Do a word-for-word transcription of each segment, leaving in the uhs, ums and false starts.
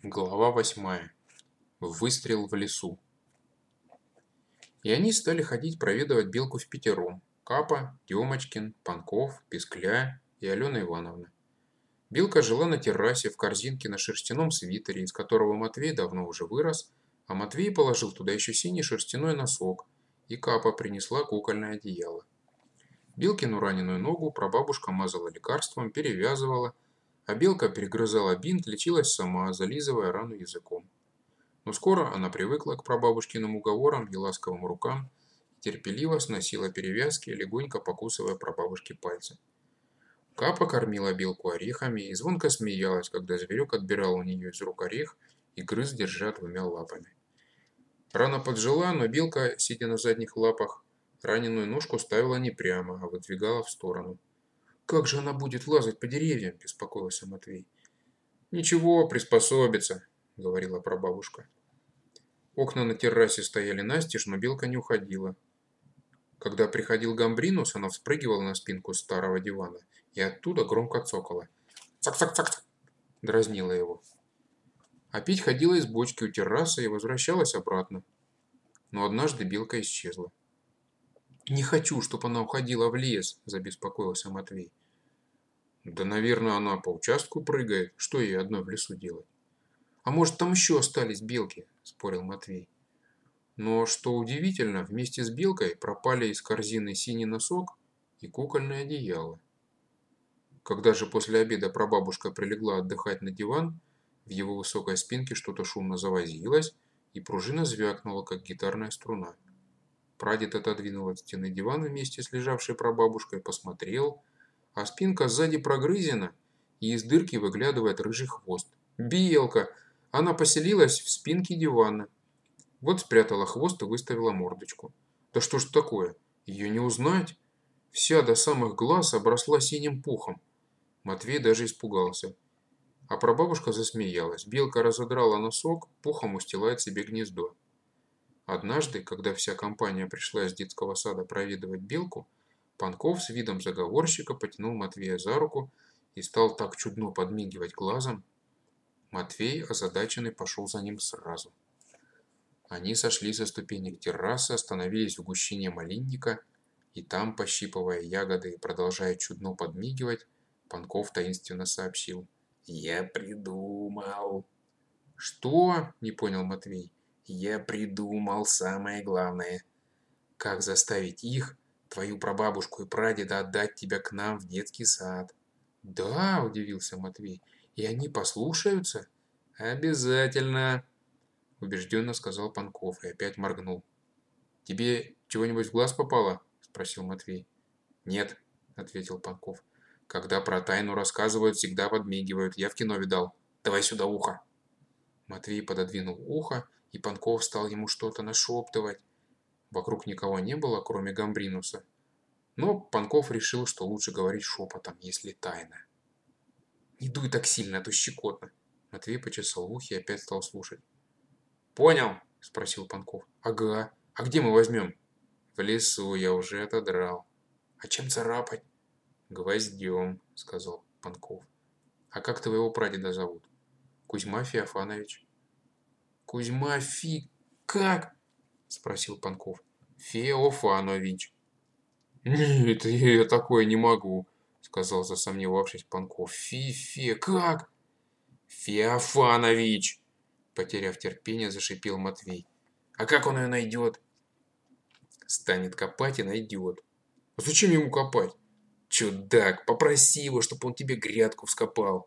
Глава восьмая. Выстрел в лесу. И они стали ходить проведывать белку впятером. Капа, Демочкин, Панков, Пискля и Алена Ивановна. Белка жила на террасе в корзинке на шерстяном свитере, из которого Матвей давно уже вырос, а Матвей положил туда еще синий шерстяной носок, и Капа принесла кукольное одеяло. Белкину раненую ногу прабабушка мазала лекарством, перевязывала, а белка перегрызала бинт, лечилась сама, зализывая рану языком. Но скоро она привыкла к прабабушкиным уговорам и ласковым рукам и терпеливо сносила перевязки, легонько покусывая прабабушки пальцы. Капа кормила белку орехами и звонко смеялась, когда зверек отбирал у нее из рук орех и грыз, держа двумя лапами. Рана поджила, но белка, сидя на задних лапах, раненую ножку ставила не прямо, а выдвигала в сторону. «Как же она будет лазать по деревьям?» – беспокоился Матвей. «Ничего, приспособится», – говорила прабабушка. Окна на террасе стояли настежь, но белка не уходила. Когда приходил Гамбринус, она вспрыгивала на спинку старого дивана и оттуда громко цокала. «Цак-цак-цак!» – дразнила его. А пить ходила из бочки у террасы и возвращалась обратно. Но однажды белка исчезла. «Не хочу, чтобы она уходила в лес», – забеспокоился Матвей. «Да, наверное, она по участку прыгает. Что ей одной в лесу делать?» «А может, там еще остались белки?» – спорил Матвей. Но, что удивительно, вместе с белкой пропали из корзины синий носок и кукольное одеяло. Когда же после обеда прабабушка прилегла отдыхать на диван, в его высокой спинке что-то шумно завозилось, и пружина звякнула, как гитарная струна. Прадед отодвинул от стены диван вместе с лежавшей прабабушкой, посмотрел, а спинка сзади прогрызена, и из дырки выглядывает рыжий хвост. «Белка! Она поселилась в спинке дивана!» Вот спрятала хвост и выставила мордочку. Да что ж такое? Ее не узнать? Вся до самых глаз обросла синим пухом. Матвей даже испугался. А прабабушка засмеялась. Белка разодрала носок, пухом устилает себе гнездо. Однажды, когда вся компания пришла из детского сада проведывать белку, Панков с видом заговорщика потянул Матвея за руку и стал так чудно подмигивать глазом. Матвей, озадаченный, пошел за ним сразу. Они сошли со ступенек террасы, остановились в гущине малинника, и там, пощипывая ягоды и продолжая чудно подмигивать, Панков таинственно сообщил: «Я придумал». «Что?» – не понял Матвей. «Я придумал самое главное. Как заставить их, твою прабабушку и прадеда, отдать тебя к нам в детский сад». «Да», – удивился Матвей, – «и они послушаются?» «Обязательно», – убежденно сказал Панков и опять моргнул. «Тебе чего-нибудь в глаз попало?» – спросил Матвей. «Нет», – ответил Панков. «Когда про тайну рассказывают, всегда подмигивают. Я в кино видал. Давай сюда ухо». Матвей пододвинул ухо, и Панков стал ему что-то нашептывать. Вокруг никого не было, кроме Гамбринуса. Но Панков решил, что лучше говорить шепотом, если тайна. «Не дуй так сильно, а то щекотно». Матвей почесал в ухе и опять стал слушать. «Понял?» – спросил Панков. «Ага. А где мы возьмем?» «В лесу, я уже отодрал». «А чем царапать?» «Гвоздем», – сказал Панков. «А как твоего прадеда зовут?» «Кузьма Феофанович». «Кузьма Фи... как?» – спросил Панков. «Феофанович». «Нет, я такое не могу», – сказал засомневавшись Панков. «Фи-фе... как?» «Феофанович!» – потеряв терпение, зашипел Матвей. «А как он ее найдет?» «Станет копать и найдет». «А зачем ему копать?» «Чудак, попроси его, чтобы он тебе грядку вскопал».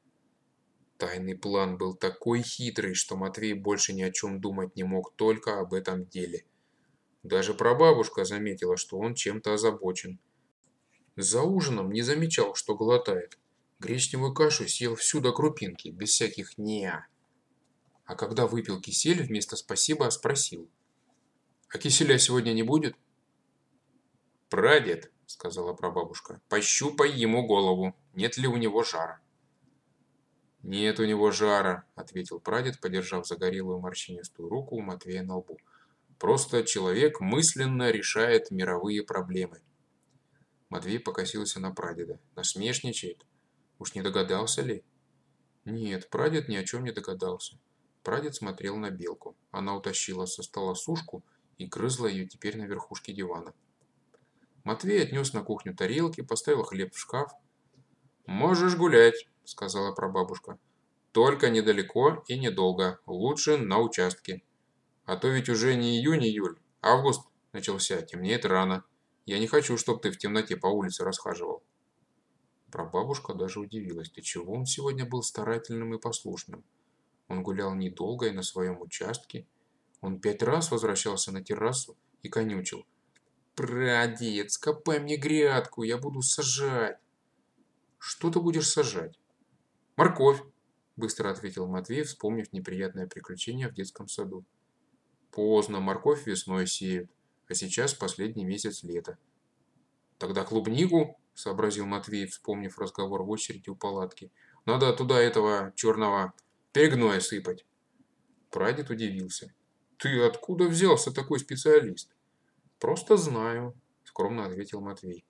Тайный план был такой хитрый, что Матвей больше ни о чем думать не мог, только об этом деле. Даже прабабушка заметила, что он чем-то озабочен. За ужином не замечал, что глотает. Гречневую кашу съел всю до крупинки, без всяких «неа». А когда выпил кисель, вместо «спасибо» спросил: «А киселя сегодня не будет?» «Прадед», — сказала прабабушка, — «пощупай ему голову, нет ли у него жара». «Нет у него жара», — ответил прадед, подержав загорелую морщинистую руку у Матвея на лбу. «Просто человек мысленно решает мировые проблемы». Матвей покосился на прадеда. Насмешничает. Уж не догадался ли? Нет, прадед ни о чем не догадался. Прадед смотрел на белку. Она утащила со стола сушку и грызла ее теперь на верхушке дивана. Матвей отнес на кухню тарелки, поставил хлеб в шкаф. «Можешь гулять», — сказала прабабушка. «Только недалеко и недолго. Лучше на участке. А то ведь уже не июнь-июль, август начался, темнеет рано. Я не хочу, чтобы ты в темноте по улице расхаживал». Прабабушка даже удивилась, до чего он сегодня был старательным и послушным. Он гулял недолго и на своем участке. Он пять раз возвращался на террасу и конючил. «Прадед, скопай мне грядку, я буду сажать». «Что ты будешь сажать?» «Морковь», – быстро ответил Матвей, вспомнив неприятное приключение в детском саду. «Поздно, морковь весной сеют, а сейчас последний месяц лета». «Тогда клубнику», – сообразил Матвей, вспомнив разговор в очереди у палатки. «Надо туда этого черного перегноя сыпать». Прадед удивился. «Ты откуда взялся такой специалист?» «Просто знаю», – скромно ответил Матвей.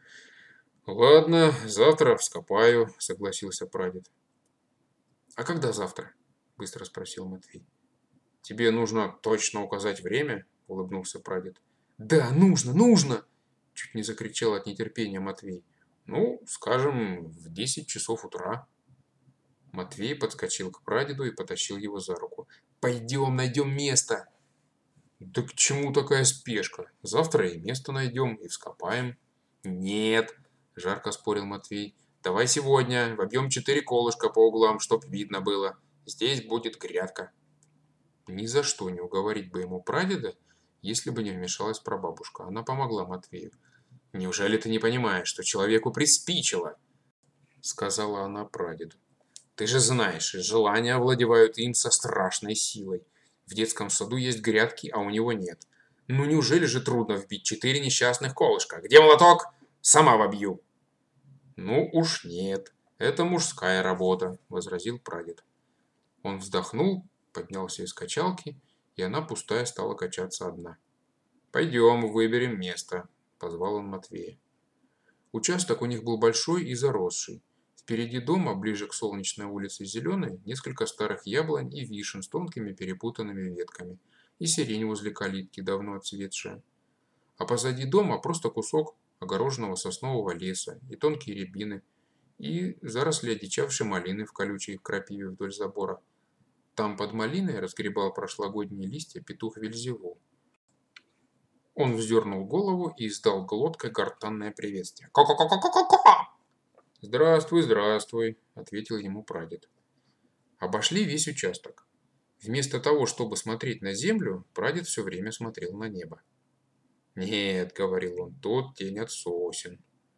«Ладно, завтра вскопаю», – согласился прадед. «А когда завтра?» – быстро спросил Матвей. «Тебе нужно точно указать время?» – улыбнулся прадед. «Да, нужно, нужно!» – чуть не закричал от нетерпения Матвей. «Ну, скажем, в десять часов утра». Матвей подскочил к прадеду и потащил его за руку. «Пойдем, найдем место!» «Да к чему такая спешка? Завтра и место найдем, и вскопаем». «Нет!» – жарко спорил Матвей. «Давай сегодня вобьем четыре колышка по углам, чтоб видно было. Здесь будет грядка». Ни за что не уговорить бы ему прадеда, если бы не вмешалась прабабушка. Она помогла Матвею. «Неужели ты не понимаешь, что человеку приспичило?» – сказала она прадеду. «Ты же знаешь, желания овладевают им со страшной силой. В детском саду есть грядки, а у него нет. Ну неужели же трудно вбить четыре несчастных колышка? Где молоток? Сама вобью». «Ну уж нет, это мужская работа», – возразил прадед. Он вздохнул, поднялся из качалки, и она пустая стала качаться одна. «Пойдем, выберем место», – позвал он Матвея. Участок у них был большой и заросший. Впереди дома, ближе к солнечной улице Зеленой, несколько старых яблонь и вишен с тонкими перепутанными ветками, и сирень возле калитки, давно отцветшая. А позади дома просто кусок огороженного соснового леса и тонкие рябины, и заросли одичавшей малины в колючей крапиве вдоль забора. Там под малиной разгребал прошлогодние листья петух Вельзевул. Он вздернул голову и издал глоткой гортанное приветствие. «Ко-ко-ко-ко-ко-ко!» «Здравствуй, здравствуй», — ответил ему прадед. Обошли весь участок. Вместо того, чтобы смотреть на землю, прадед все время смотрел на небо. «Нет», — говорил он, — «тут тень от сосен».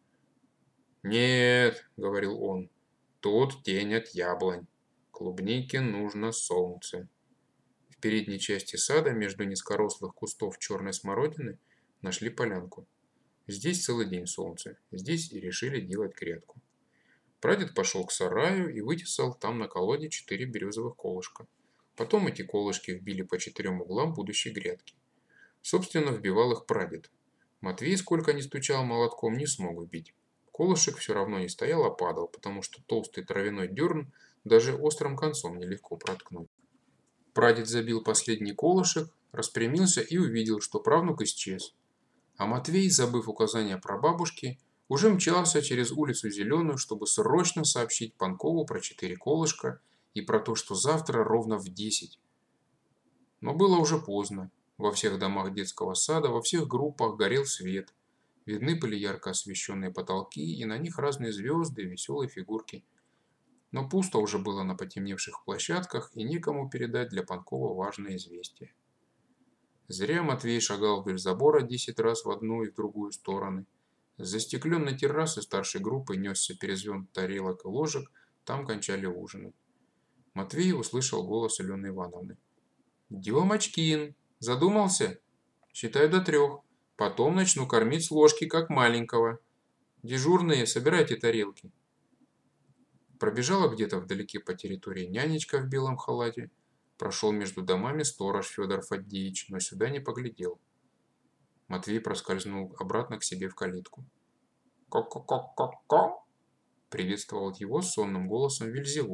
«Нет», — говорил он, — «тут тень от яблонь. Клубнике нужно солнце». В передней части сада, между низкорослых кустов черной смородины, нашли полянку. Здесь целый день солнце, здесь и решили делать грядку. Прадед пошел к сараю и вытесал там на колоде четыре березовых колышка. Потом эти колышки вбили по четырем углам будущей грядки. Собственно, вбивал их прадед. Матвей, сколько ни стучал молотком, не смог вбить. Колышек все равно не стоял, а падал, потому что толстый травяной дерн даже острым концом нелегко проткнуть. Прадед забил последний колышек, распрямился и увидел, что правнук исчез. А Матвей, забыв указания прабабушки, уже мчался через улицу Зеленую, чтобы срочно сообщить Панкову про четыре колышка и про то, что завтра ровно в десять. Но было уже поздно. Во всех домах детского сада, во всех группах горел свет. Видны были ярко освещенные потолки, и на них разные звезды и веселые фигурки. Но пусто уже было на потемневших площадках, и некому передать для Панкова важное известие. Зря Матвей шагал вдоль забора десять раз в одну и в другую стороны. С застекленной террасы старшей группы несся перезвон тарелок и ложек, там кончали ужинать. Матвей услышал голос Алены Ивановны. «Демочкин, задумался? Считаю до трех. Потом начну кормить с ложки, как маленького. Дежурные, собирайте тарелки». Пробежала где-то вдалеке по территории нянечка в белом халате. Прошел между домами сторож Федор Фаддеевич, но сюда не поглядел. Матвей проскользнул обратно к себе в калитку. «Ко-ко-ко-ко-ко!» — приветствовал его сонным голосом Вельзевул,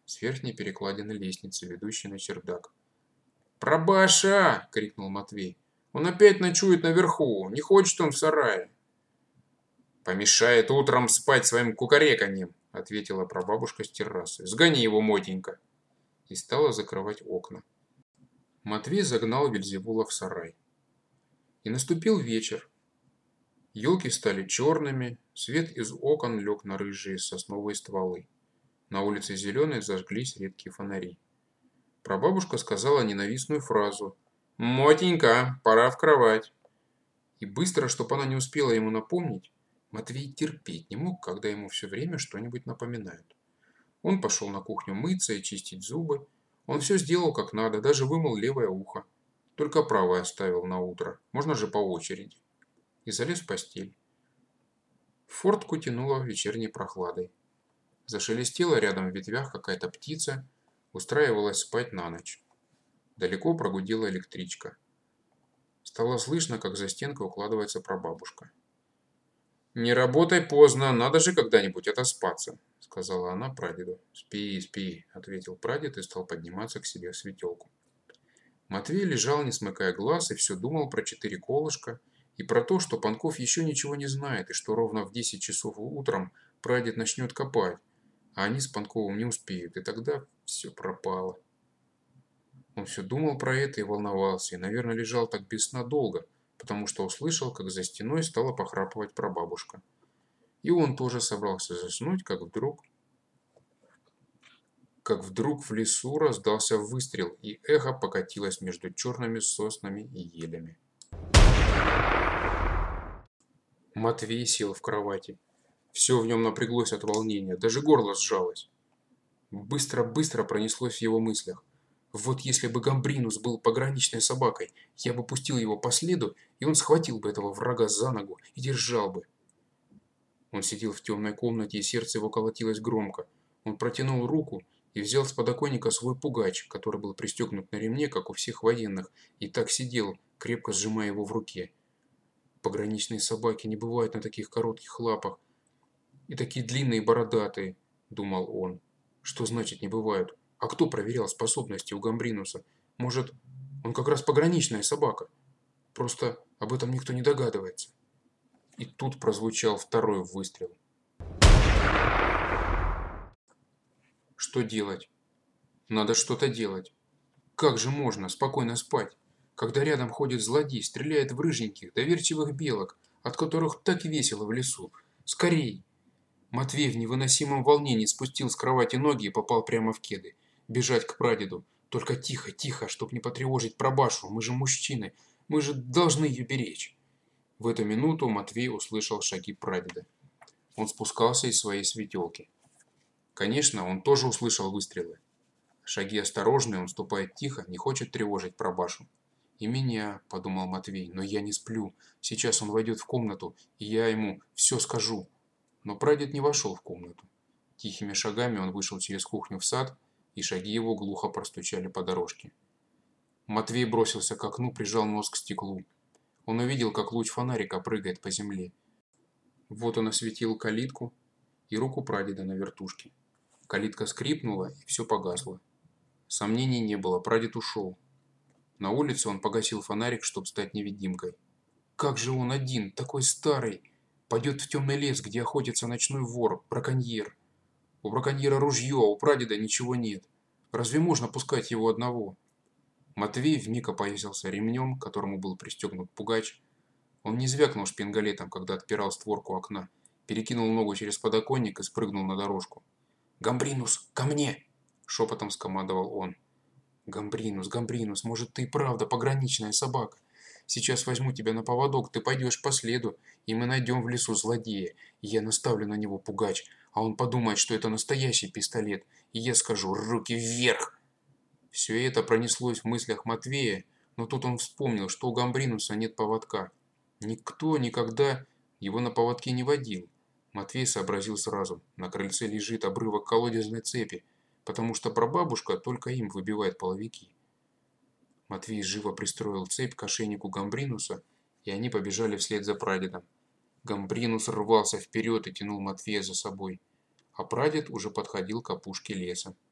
с верхней перекладины лестницы, ведущей на чердак. «Прабаша!» — крикнул Матвей. «Он опять ночует наверху, не хочет он в сарае». «Помешает утром спать своим кукареканьем», — ответила прабабушка с террасы. «Сгони его, Мотенька!» И стала закрывать окна. Матвей загнал Вельзевула в сарай. И наступил вечер. Елки стали черными, свет из окон лег на рыжие сосновые стволы. На улице Зеленой зажглись редкие фонари. Прабабушка сказала ненавистную фразу: «Мотенька, пора в кровать». И быстро, чтобы она не успела ему напомнить, Матвей терпеть не мог, когда ему все время что-нибудь напоминают. Он пошел на кухню мыться и чистить зубы. Он все сделал как надо, даже вымыл левое ухо. Только правое оставил на утро, можно же по очереди. И залез в постель. Фортку тянуло вечерней прохладой. Зашелестела рядом в ветвях какая-то птица, устраивалась спать на ночь. Далеко прогудела электричка. Стало слышно, как за стенкой укладывается прабабушка. «Не работай поздно, надо же когда-нибудь отоспаться», — сказала она прадеду. «Спи, спи», — ответил прадед и стал подниматься к себе в светелку. Матвей лежал, не смыкая глаз, и все думал про четыре колышка и про то, что Панков еще ничего не знает, и что ровно в десять часов утром прадед начнет копать, а они с Панковым не успеют, и тогда все пропало. Он все думал про это и волновался, и, наверное, лежал так без сна долго, потому что услышал, как за стеной стала похрапывать прабабушка. И он тоже собрался заснуть, как вдруг... Как вдруг в лесу раздался выстрел, и эхо покатилось между черными соснами и елями. Матвей сел в кровати. Все в нем напряглось от волнения, даже горло сжалось. Быстро-быстро пронеслось в его мыслях. Вот если бы Гамбринус был пограничной собакой, я бы пустил его по следу, и он схватил бы этого врага за ногу и держал бы. Он сидел в темной комнате, и сердце его колотилось громко. Он протянул руку и взял с подоконника свой пугач, который был пристегнут на ремне, как у всех военных, и так сидел, крепко сжимая его в руке. Пограничные собаки не бывают на таких коротких лапах и такие длинные и бородатые, думал он. Что значит не бывают? А кто проверял способности у Гамбринуса? Может, он как раз пограничная собака? Просто об этом никто не догадывается. И тут прозвучал второй выстрел. Что делать? Надо что-то делать. Как же можно спокойно спать, когда рядом ходит злодей, стреляет в рыженьких, доверчивых белок, от которых так весело в лесу? Скорей! Матвей в невыносимом волнении спустил с кровати ноги и попал прямо в кеды. Бежать к прадеду. Только тихо, тихо, чтоб не потревожить прабашу. Мы же мужчины. Мы же должны ее беречь. В эту минуту Матвей услышал шаги прадеда. Он спускался из своей светелки. Конечно, он тоже услышал выстрелы. Шаги осторожные, он ступает тихо, не хочет тревожить прабашу. «И меня», — подумал Матвей, — «но я не сплю. Сейчас он войдет в комнату, и я ему все скажу». Но прадед не вошел в комнату. Тихими шагами он вышел через кухню в сад, и шаги его глухо простучали по дорожке. Матвей бросился к окну, прижал нос к стеклу. Он увидел, как луч фонарика прыгает по земле. Вот он осветил калитку и руку прадеда на вертушке. Калитка скрипнула, и все погасло. Сомнений не было, прадед ушел. На улице он погасил фонарик, чтобы стать невидимкой. Как же он один, такой старый, пойдет в темный лес, где охотится ночной вор, браконьер? У браконьера ружье, а у прадеда ничего нет. Разве можно пускать его одного? Матвей вмиг опоясался ремнем, к которому был пристегнут пугач. Он не звякнул шпингалетом, когда отпирал створку окна, перекинул ногу через подоконник и спрыгнул на дорожку. «Гамбринус, ко мне!» – шепотом скомандовал он. «Гамбринус, Гамбринус, может, ты и правда пограничная собака? Сейчас возьму тебя на поводок, ты пойдешь по следу, и мы найдем в лесу злодея, и я наставлю на него пугач, а он подумает, что это настоящий пистолет, и я скажу: руки вверх!» Все это пронеслось в мыслях Матвея, но тут он вспомнил, что у Гамбринуса нет поводка. Никто никогда его на поводке не водил. Матвей сообразил сразу: на крыльце лежит обрывок колодезной цепи, потому что прабабушка только им выбивает половики. Матвей живо пристроил цепь к ошейнику Гамбринуса, и они побежали вслед за прадедом. Гамбринус рвался вперед и тянул Матвея за собой, а прадед уже подходил к опушке леса.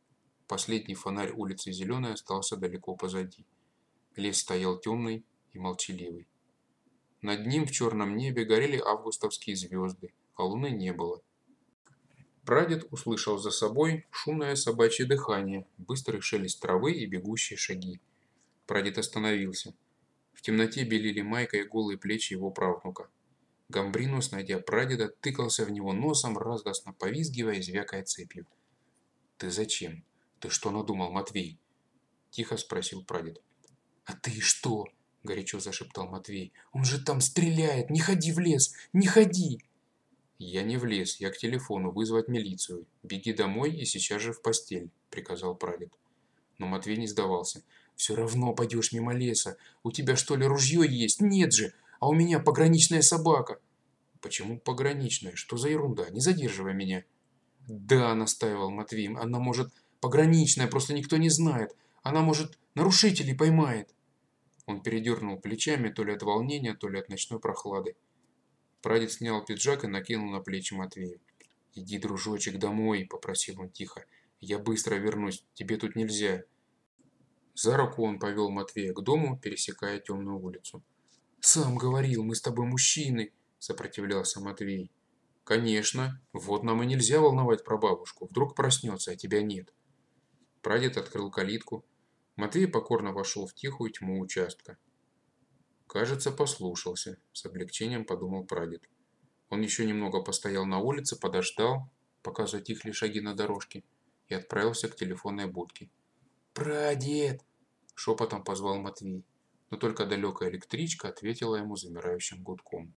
Последний фонарь улицы Зеленой остался далеко позади. Лес стоял темный и молчаливый. Над ним в черном небе горели августовские звезды, а луны не было. Прадед услышал за собой шумное собачье дыхание, быстрый шелест травы и бегущие шаги. Прадед остановился. В темноте белели майка и голые плечи его правнука. Гамбринус, найдя прадеда, тыкался в него носом, радостно повизгивая и звякая цепью. «Ты зачем? Ты что надумал, Матвей?» – тихо спросил прадед. «А ты что?» – горячо зашептал Матвей. «Он же там стреляет! Не ходи в лес! Не ходи!» «Я не в лес, я к телефону, вызвать милицию. Беги домой и сейчас же в постель», – приказал прадед. Но Матвей не сдавался. «Все равно пойдешь мимо леса. У тебя что ли ружье есть? Нет же! А у меня пограничная собака!» «Почему пограничная? Что за ерунда? Не задерживай меня!» «Да», – настаивал Матвей, – «она может пограничная, просто никто не знает. Она, может, нарушителей поймает». Он передернул плечами то ли от волнения, то ли от ночной прохлады. Прадед снял пиджак и накинул на плечи Матвею. «Иди, дружочек, домой», – попросил он тихо. «Я быстро вернусь, тебе тут нельзя». За руку он повел Матвея к дому, пересекая темную улицу. «Сам говорил, мы с тобой мужчины», – сопротивлялся Матвей. «Конечно, вот нам и нельзя волновать прабабушку, вдруг проснется, а тебя нет». Прадед открыл калитку. Матвей покорно вошел в тихую тьму участка. «Кажется, послушался», – с облегчением подумал прадед. Он еще немного постоял на улице, подождал, пока затихли шаги на дорожке, и отправился к телефонной будке. «Прадед!» – шепотом позвал Матвей, но только далекая электричка ответила ему замирающим гудком.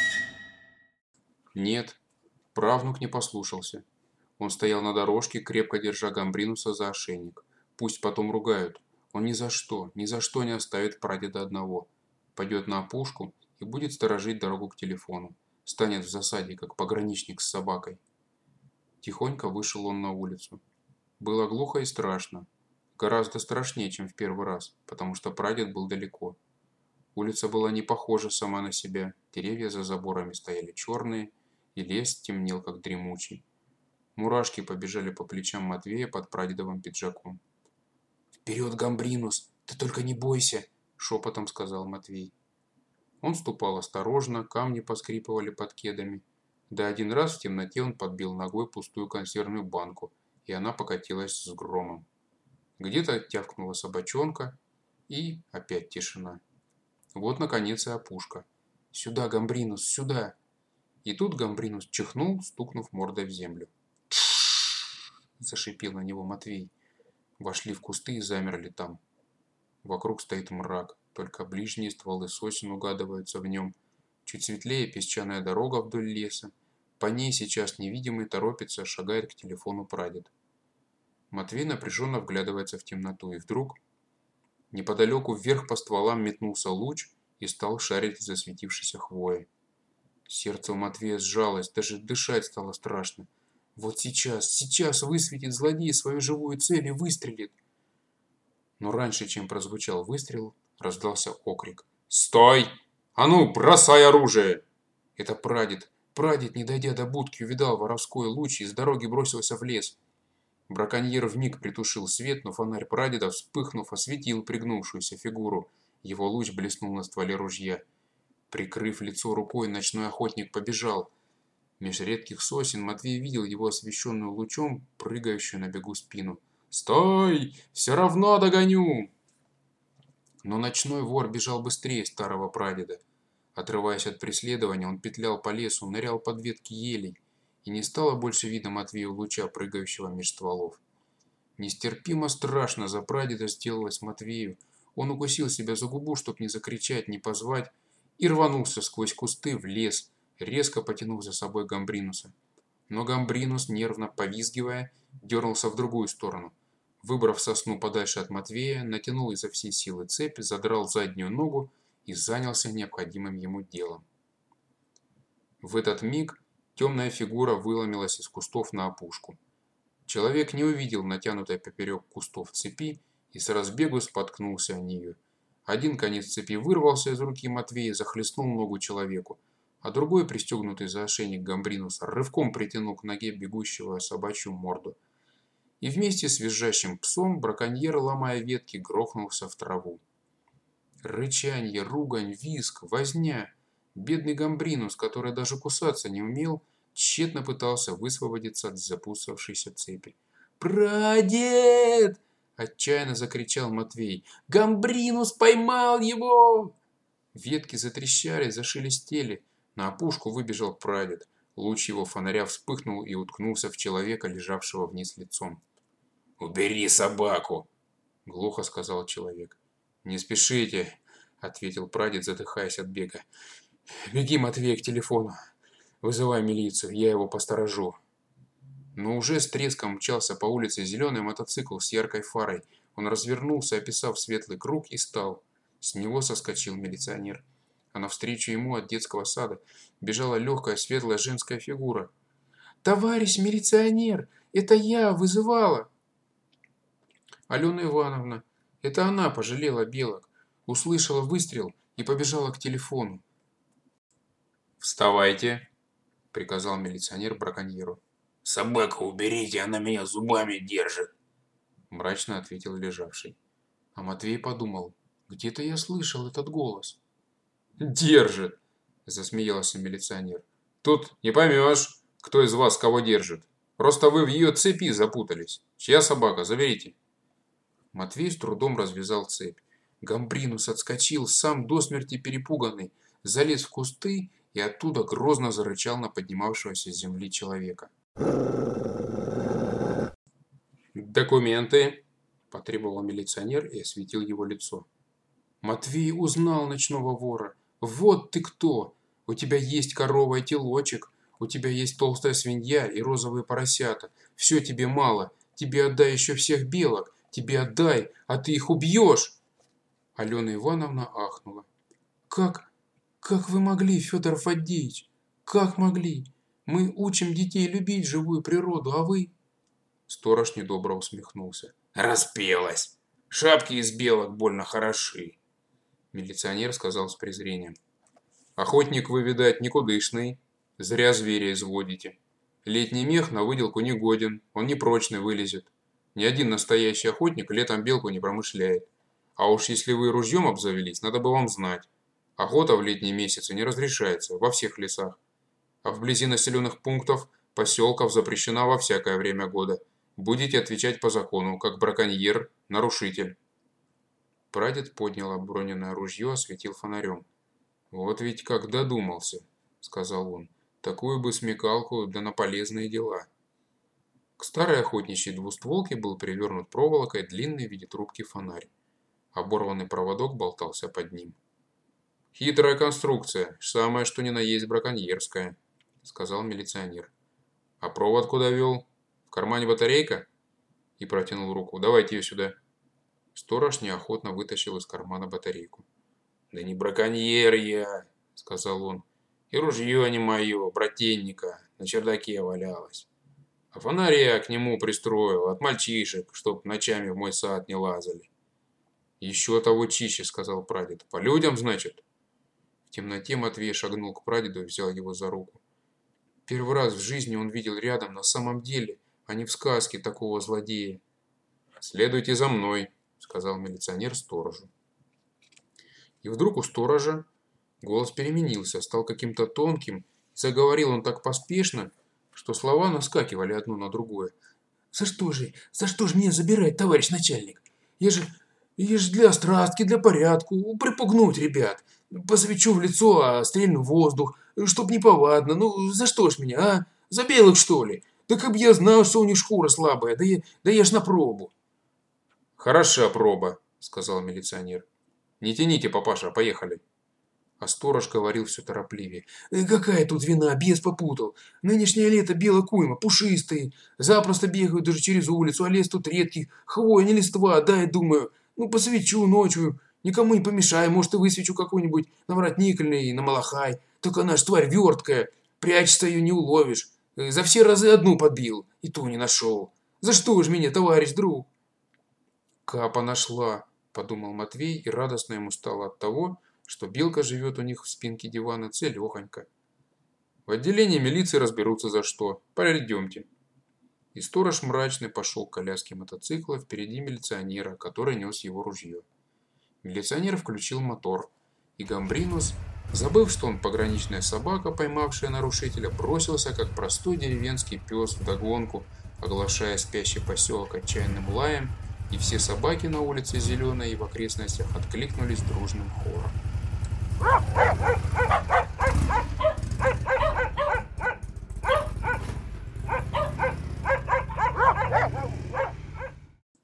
Нет, правнук не послушался. Он стоял на дорожке, крепко держа Гамбринуса за ошейник. Пусть потом ругают. Он ни за что, ни за что не оставит прадеда одного. Пойдет на опушку и будет сторожить дорогу к телефону. Станет в засаде, как пограничник с собакой. Тихонько вышел он на улицу. Было глухо и страшно. Гораздо страшнее, чем в первый раз, потому что прадед был далеко. Улица была не похожа сама на себя. Деревья за заборами стояли черные, и лес темнел, как дремучий. Мурашки побежали по плечам Матвея под прадедовым пиджаком. «Вперед, Гамбринус! Ты только не бойся!» – шепотом сказал Матвей. Он ступал осторожно, камни поскрипывали под кедами. Да один раз в темноте он подбил ногой пустую консервную банку, и она покатилась с громом. Где-то тявкнула собачонка, и опять тишина. Вот, наконец, и опушка. «Сюда, Гамбринус, сюда!» И тут Гамбринус чихнул, стукнув мордой в землю. «Тш-ш-ш!» – зашипел на него Матвей. Вошли в кусты и замерли там. Вокруг стоит мрак, только ближние стволы сосен угадываются в нем. Чуть светлее песчаная дорога вдоль леса. По ней сейчас невидимый торопится, шагает к телефону прадед. Матвей напряженно вглядывается в темноту, и вдруг неподалеку вверх по стволам метнулся луч и стал шарить в засветившейся хвое. Сердце у Матвея сжалось, даже дышать стало страшно. Вот сейчас, сейчас высветит злодей свою живую цель и выстрелит. Но раньше, чем прозвучал выстрел, раздался окрик. «Стой! А ну, бросай оружие!» Это прадед. Прадед, не дойдя до будки, увидал воровской луч и с дороги бросился в лес. Браконьер вмиг притушил свет, но фонарь прадеда, вспыхнув, осветил пригнувшуюся фигуру. Его луч блеснул на стволе ружья. Прикрыв лицо рукой, ночной охотник побежал. Меж редких сосен Матвей видел его освещенную лучом, прыгающую на бегу спину. «Стой! Все равно догоню!» Но ночной вор бежал быстрее старого прадеда. Отрываясь от преследования, он петлял по лесу, нырял под ветки елей, и не стало больше видно Матвею луча, прыгающего меж стволов. Нестерпимо страшно за прадеда сделалось Матвею. Он укусил себя за губу, чтоб не закричать, не позвать, и рванулся сквозь кусты в лес, резко потянув за собой Гамбринуса. Но Гамбринус, нервно повизгивая, дернулся в другую сторону. Выбрав сосну подальше от Матвея, натянул изо всей силы цепь, задрал заднюю ногу и занялся необходимым ему делом. В этот миг темная фигура выломилась из кустов на опушку. Человек не увидел натянутой поперек кустов цепи и с разбегу споткнулся о нее. Один конец цепи вырвался из руки Матвея и захлестнул ногу человеку, а другой, пристегнутый за ошейник Гамбринуса, рывком притянул к ноге бегущего собачью морду. и вместе с визжащим псом браконьер, ломая ветки, грохнулся в траву. Рычанье, ругань, визг, возня. Бедный Гамбринус, который даже кусаться не умел, тщетно пытался высвободиться от запутавшейся цепи. «Прадед!» – отчаянно закричал Матвей. «Гамбринус поймал его!» Ветки затрещали, зашелестели. На опушку выбежал прадед. Луч его фонаря вспыхнул и уткнулся в человека, лежавшего вниз лицом. «Убери собаку!» – глухо сказал человек. «Не спешите!» – ответил прадед, задыхаясь от бега. «Беги, Матвей, к телефону. Вызывай милицию, я его посторожу». Но уже с треском мчался по улице зеленый мотоцикл с яркой фарой. Он развернулся, описав светлый круг, и стал. С него соскочил милиционер. А навстречу ему от детского сада бежала легкая светлая женская фигура. «Товарищ милиционер, это я вызывала!» Алена Ивановна. Это она пожалела белок, услышала выстрел и побежала к телефону. «Вставайте!» – приказал милиционер браконьеру. «Собаку уберите, она меня зубами держит!» – мрачно ответил лежавший. А Матвей подумал, где-то я слышал этот голос. «Держит!» – засмеялся милиционер. «Тут не поймешь, кто из вас кого держит. Просто вы в ее цепи запутались. Чья собака? Заберите!» Матвей с трудом развязал цепь. Гамбринус отскочил, сам до смерти перепуганный, залез в кусты и оттуда грозно зарычал на поднимавшегося с земли человека. «Документы!» – потребовал милиционер и осветил его лицо. Матвей узнал ночного вора. «Вот ты кто! У тебя есть корова и телочек, у тебя есть толстая свинья и розовые поросята. Все тебе мало, тебе отдай еще всех белок, тебе отдай, а ты их убьешь!» Алена Ивановна ахнула. «Как, как вы могли, Федор Фадеевич? Как могли? Мы учим детей любить живую природу, а вы...» Сторож недобро усмехнулся. «Распелась! Шапки из белок больно хороши!» Милиционер сказал с презрением. «Охотник вы, видать, никудышный. Зря зверя изводите. Летний мех на выделку не годен, он непрочный вылезет. Ни один настоящий охотник летом белку не промышляет. А уж если вы ружьем обзавелись, надо бы вам знать. Охота в летние месяцы не разрешается во всех лесах. А вблизи населенных пунктов, поселков запрещена во всякое время года. Будете отвечать по закону, как браконьер, нарушитель». Прадед поднял оброненное ружье, осветил фонарем. «Вот ведь как додумался», — сказал он. «Такую бы смекалку, да на полезные дела». К старой охотничьей двустволке был привернут проволокой длинный в виде трубки фонарь. Оборванный проводок болтался под ним. «Хитрая конструкция, самое что ни на есть браконьерская», — сказал милиционер. «А провод куда вел? В кармане батарейка?» И протянул руку. «Давайте ее сюда». Сторож неохотно вытащил из кармана батарейку. «Да не браконьер я», — сказал он. «И ружье не мое, брательника, на чердаке валялось. А фонарь я к нему пристроил от мальчишек, чтоб ночами в мой сад не лазали». «Еще того чище», — сказал прадед. «По людям, значит?» В темноте Матвей шагнул к прадеду и взял его за руку. Первый раз в жизни он видел рядом на самом деле, а не в сказке, такого злодея. «Следуйте за мной», — сказал милиционер сторожу. И вдруг у сторожа голос переменился, стал каким-то тонким, и заговорил он так поспешно, что слова наскакивали одно на другое. «За что же, за что же меня забирать, товарищ начальник? Я же, я же для страстки, для порядку, припугнуть ребят. Посвечу в лицо, а стрельну в воздух, чтоб неповадно. Ну, за что ж меня, а? За белых, что ли? Да как бы я знал, что у них шкура слабая, да я, да я ж на пробу». «Хороша проба», — сказал милиционер. «Не тяните, папаша, поехали». А сторож говорил все торопливее. «Какая тут вина, бес попутал. Нынешнее лето белокуйма, пушистые. Запросто бегают даже через улицу, а лес тут редкий. Хвоя, не листва, дай, думаю. Ну, посвечу ночью. Никому не помешаю, может, и высвечу какой-нибудь навратник или на малахай. Только она ж тварь верткая. Прячется, ее не уловишь. За все разы одну подбил, и ту не нашел. За что ж меня, товарищ друг?» «Капа нашла», — подумал Матвей, и радостно ему стало от того, что белка живет у них в спинке дивана целехонько. «В отделении милиции разберутся за что. Пойдемте». И сторож мрачный пошел к коляске мотоцикла впереди милиционера, который нес его ружье. Милиционер включил мотор, и Гамбринус, забыв, что он пограничная собака, поймавшая нарушителя, бросился, как простой деревенский пес, вдогонку, оглашая спящий поселок отчаянным лаем, и все собаки на улице Зеленой и в окрестностях откликнулись дружным хором.